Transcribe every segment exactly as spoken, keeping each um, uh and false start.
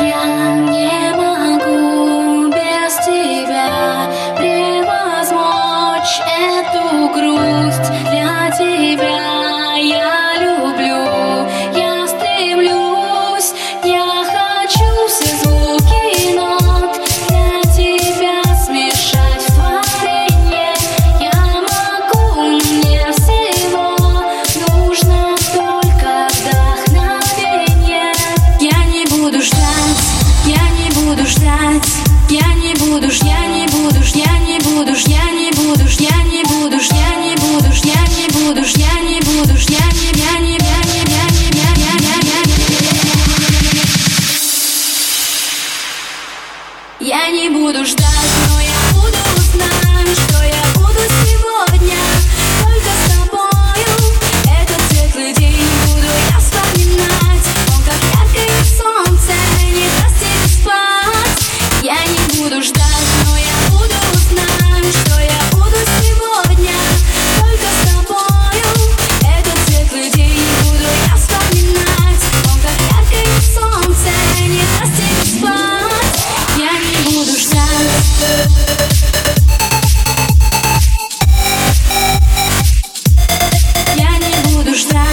Я не могу без тебя превозмочь эту грусть. Для тебя я люблю, я стремлюсь, я хочу все звуки нот для тебя смешать в творенье. Я могу, мне всего нужно только вдохновение. Я не буду ждать, я не буду ждать, я не буду, я не буду, я не буду, я не буду, я не буду, я не буду, я не буду, я не буду, я не, я не, я не, я не, я, я, я, я, я не буду ждать, но я буду знать, что я буду сегодня только с тобою. Этот светлый день буду я вспоминать, он как яркое солнце не даст тебе спать. Я не буду ждать, но я буду знать, что я буду сегодня только с тобою. Этот светлый день буду я вспоминать, он как яркое солнце не даст тебе спать. Я не буду ждать. Я не буду ждать.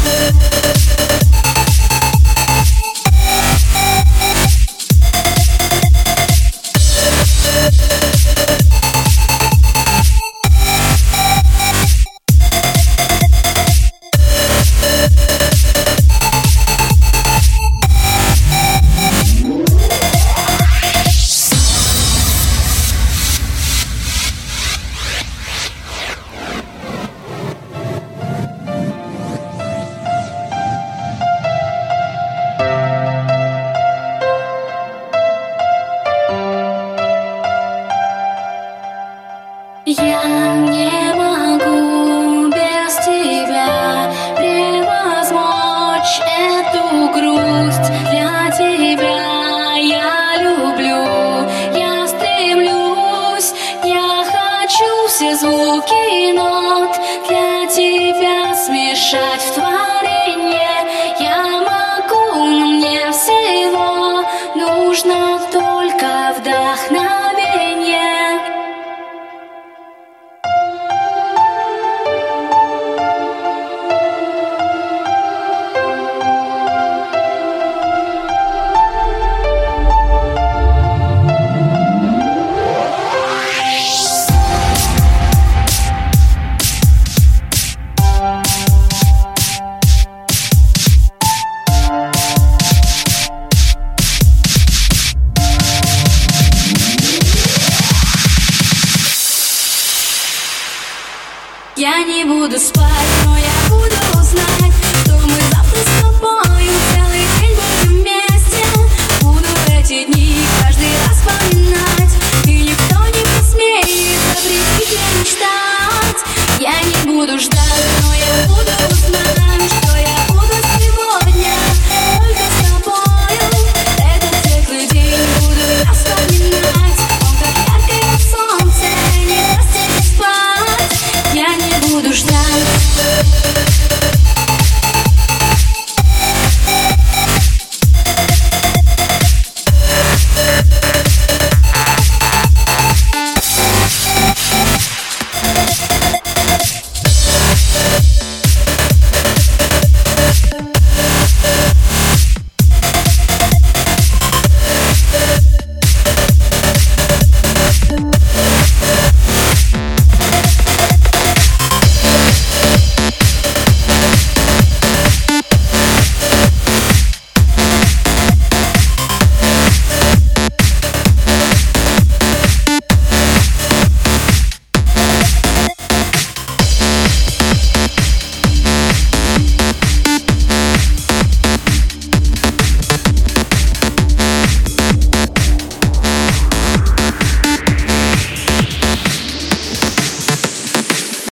Я не могу без тебя превозмочь эту грусть. Для тебя я люблю, я стремлюсь, я хочу все звуки нот для тебя смешать в творенье. Я могу, но мне всего нужно только вдохновение. Я не буду спать, но я буду знать,